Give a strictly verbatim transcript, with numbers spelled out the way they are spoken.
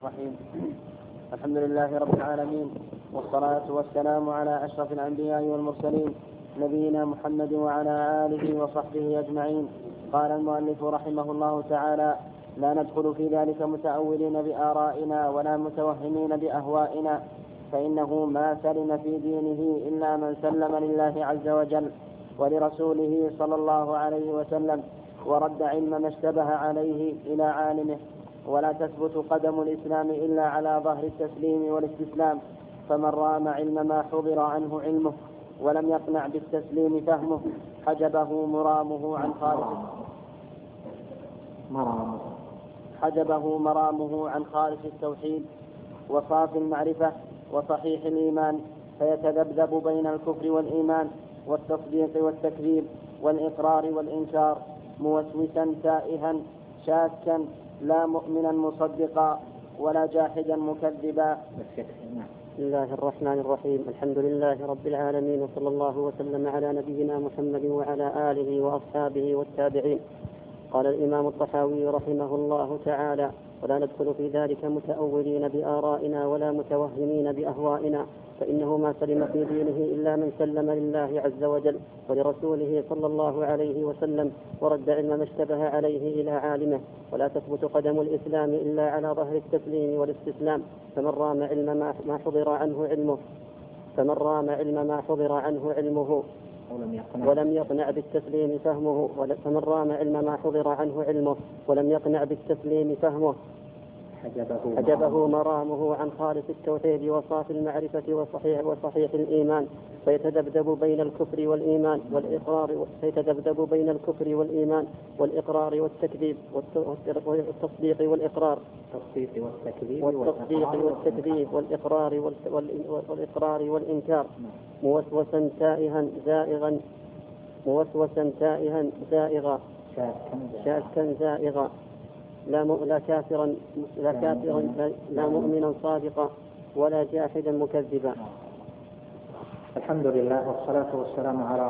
الرحيم. الحمد لله رب العالمين، والصلاة والسلام على أشرف الأنبياء والمرسلين نبينا محمد وعلى آله وصحبه أجمعين. قال المؤلف رحمه الله تعالى: لا ندخل في ذلك متأولين بآرائنا ولا متوهمين بأهوائنا، فإنه ما سلم في دينه إلا من سلم لله عز وجل ولرسوله صلى الله عليه وسلم، ورد علم ما اشتبه عليه إلى عالمه. ولا تثبت قدم الإسلام إلا على ظهر التسليم والاستسلام، فمن رام علم ما حضر عنه علمه ولم يقنع بالتسليم فهمه حجبه مرامه عن خالص حجبه مرامه عن خالص التوحيد وصافي المعرفة وصحيح الإيمان، فيتذبذب بين الكفر والإيمان والتصديق والتكذيب والإقرار والإنكار، موسوسا تائها شاكا، لا مؤمنا مصدقا ولا جاحدا مكذبا. بسم الله الرحمن الرحيم. الحمد لله رب العالمين، وصلى الله وسلم على نبينا محمد وعلى آله وأصحابه والتابعين. قال الإمام الطحاوي رحمه الله تعالى: ولا ندخل في ذلك متأولين بآرائنا ولا متوهمين بأهوائنا، فإنه ما سلم في دينه إلا من سلم لله عز وجل ولرسوله صلى الله عليه وسلم، ورد علم ما اشتبه عليه إلى عالمه. ولا تثبت قدم الإسلام إلا على ظهر التسليم والاستسلام، فمن رام علم ما حضر عنه علمه فمن رام علم ما حضر عنه علمه ولم يقنع بالتسليم فهمه فمن رام علم ما حضر عنه علمه ولم يقنع بالتسليم فهمه حجبه مرامه عن خالص التوحيد وصافي المعرفة وصحيح وصحيح الإيمان، فيتذبذب بين الكفر والإيمان والإقرار فيتذبذب بين الكفر والإيمان والإقرار والتكذيب والتصديق والإقرار والتصديق والتكذيب والإقرار والإقرار والإنكار، موسوسا تائها زائغا موسوسا تائها زائغا شاكا زائغا، لا لا كافرا لا كافرا لا مؤمنا صادقا ولا جاحدا مكذبا. الحمد لله والصلاة والسلام على